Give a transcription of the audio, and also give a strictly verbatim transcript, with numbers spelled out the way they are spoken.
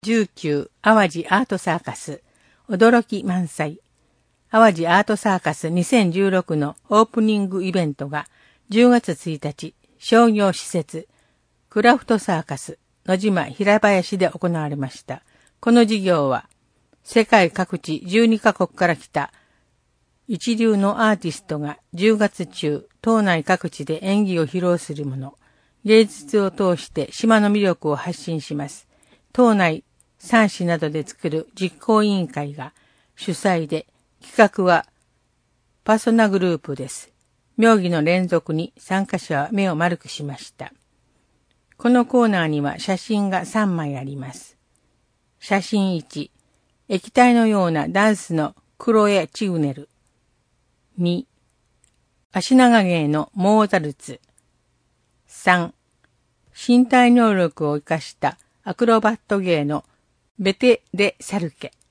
じゅうきゅう淡路アートサーカス驚き満載。淡路アートサーカスにせんじゅうろくのオープニングイベントがじゅうがつついたち商業施設クラフトサーカス野島平林で行われました。この事業は世界各地じゅうにカ国から来た一流のアーティストがじゅうがつ中島内各地で演技を披露するもの。芸術を通して島の魅力を発信します。島内さん市などで作る実行委員会が主催で、企画はパソナグループです。妙義の連続に参加者は目を丸くしました。このコーナーには写真がさんまいあります。写真いち、液体のようなダンスのクロエ・チグネル。に、足長芸のモーザルツ。さん、身体能力を生かしたアクロバット芸のベテ・デ・サルケ。